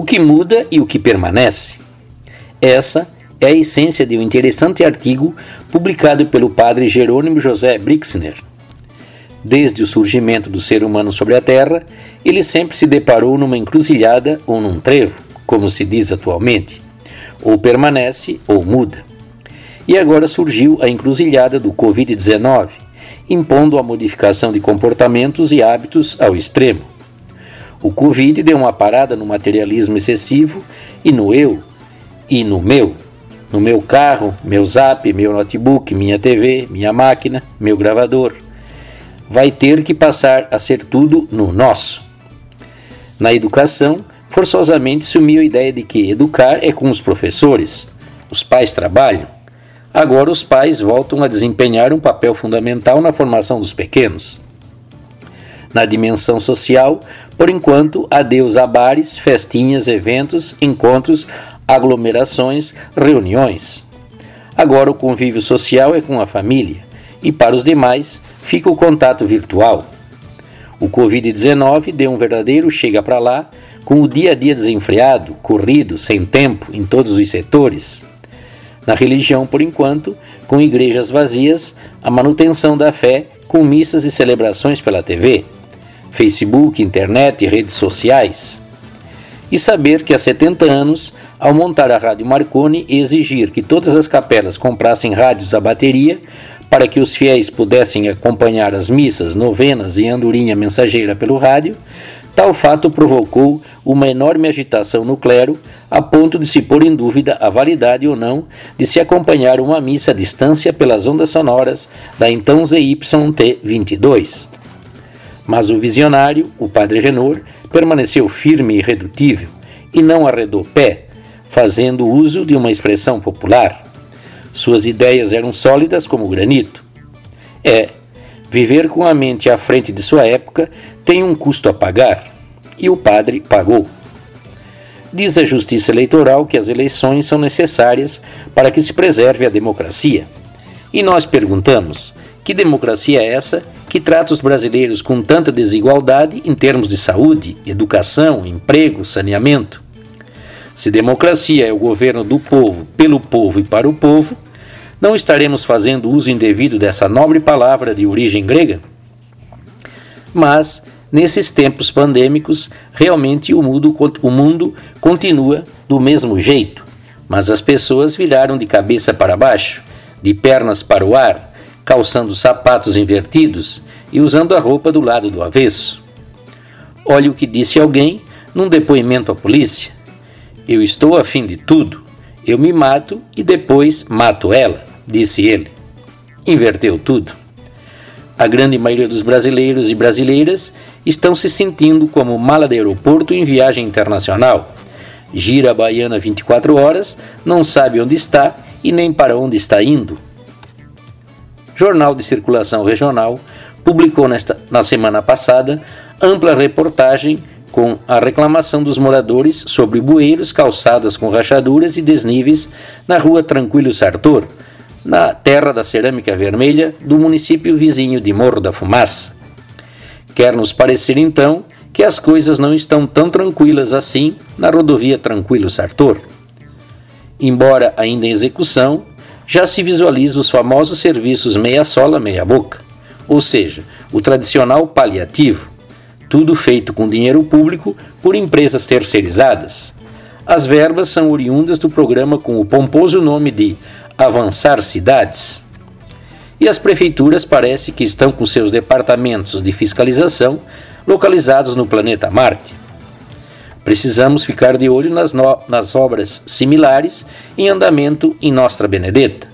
O que muda e o que permanece. Essa é a essência de um interessante artigo publicado pelo padre Jerônimo José Brixner. Desde o surgimento do ser humano sobre a Terra, ele sempre se deparou numa encruzilhada ou num trevo, como se diz atualmente. Ou permanece ou muda. E agora surgiu a encruzilhada do Covid-19, impondo a modificação de comportamentos e hábitos ao extremo. O Covid deu uma parada no materialismo excessivo e no eu e no meu. No meu carro, meu zap, meu notebook, minha TV, minha máquina, meu gravador. Vai ter que passar a ser tudo no nosso. Na educação, forçosamente sumiu a ideia de que educar é com os professores. Os pais trabalham. Agora os pais voltam a desempenhar um papel fundamental na formação dos pequenos. Na dimensão social, por enquanto, adeus a bares, festinhas, eventos, encontros, aglomerações, reuniões. Agora o convívio social é com a família e para os demais fica o contato virtual. O Covid-19 deu um verdadeiro chega para lá com o dia a dia desenfreado, corrido, sem tempo em todos os setores. Na religião, por enquanto, com igrejas vazias, a manutenção da fé com missas e celebrações pela TV, Facebook, internet e redes sociais. E saber que há 70 anos, ao montar a Rádio Marconi e exigir que todas as capelas comprassem rádios a bateria para que os fiéis pudessem acompanhar as missas, novenas e andorinha mensageira pelo rádio, tal fato provocou uma enorme agitação no clero, a ponto de se pôr em dúvida a validade ou não de se acompanhar uma missa à distância pelas ondas sonoras da então ZYT-22. Mas o visionário, o padre Genor, permaneceu firme e irredutível e não arredou pé, fazendo uso de uma expressão popular. Suas ideias eram sólidas como granito. Viver com a mente à frente de sua época tem um custo a pagar, e o padre pagou. Diz a Justiça Eleitoral que as eleições são necessárias para que se preserve a democracia. E nós perguntamos, que democracia é essa que trata os brasileiros com tanta desigualdade em termos de saúde, educação, emprego, saneamento? Se democracia é o governo do povo, pelo povo e para o povo, não estaremos fazendo uso indevido dessa nobre palavra de origem grega? Mas, nesses tempos pandêmicos, realmente o mundo continua do mesmo jeito, mas as pessoas viraram de cabeça para baixo, de pernas para o ar, calçando sapatos invertidos e usando a roupa do lado do avesso. Olha o que disse alguém num depoimento à polícia. Eu estou afim de tudo. Eu me mato e depois mato ela, disse ele. Inverteu tudo. A grande maioria dos brasileiros e brasileiras estão se sentindo como mala de aeroporto em viagem internacional. Gira a baiana 24 horas, não sabe onde está e nem para onde está indo. Jornal de Circulação Regional publicou na semana passada ampla reportagem com a reclamação dos moradores sobre bueiros, calçadas com rachaduras e desníveis na rua Tranquilo Sartor, na terra da cerâmica vermelha do município vizinho de Morro da Fumaça. Quer nos parecer então que as coisas não estão tão tranquilas assim na rodovia Tranquilo Sartor. Embora ainda em execução, já se visualiza os famosos serviços meia-sola, meia-boca, ou seja, o tradicional paliativo, tudo feito com dinheiro público por empresas terceirizadas. As verbas são oriundas do programa com o pomposo nome de Avançar Cidades. E as prefeituras parece que estão com seus departamentos de fiscalização localizados no planeta Marte. Precisamos ficar de olho nas obras similares em andamento em Nostra Benedetta.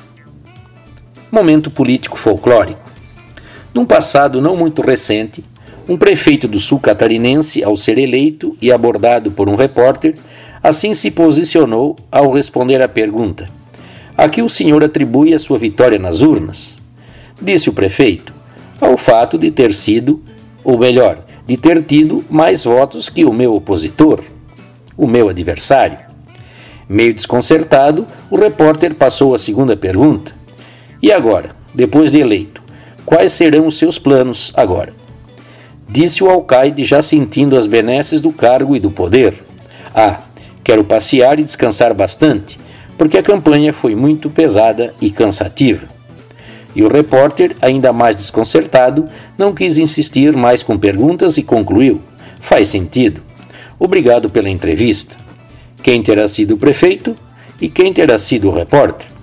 Momento político folclórico. Num passado não muito recente, um prefeito do sul catarinense, ao ser eleito e abordado por um repórter, assim se posicionou ao responder à pergunta: a que o senhor atribui a sua vitória nas urnas? Disse o prefeito: ao fato de ter sido, ou melhor, de ter tido mais votos que o meu opositor, o meu adversário. Meio desconcertado, o repórter passou à segunda pergunta: e agora, depois de eleito, quais serão os seus planos agora? Disse o alcaide, já sentindo as benesses do cargo e do poder: Ah, quero passear e descansar bastante, porque a campanha foi muito pesada e cansativa. E o repórter, ainda mais desconcertado, não quis insistir mais com perguntas e concluiu: faz sentido. Obrigado pela entrevista. Quem terá sido o prefeito e quem terá sido o repórter?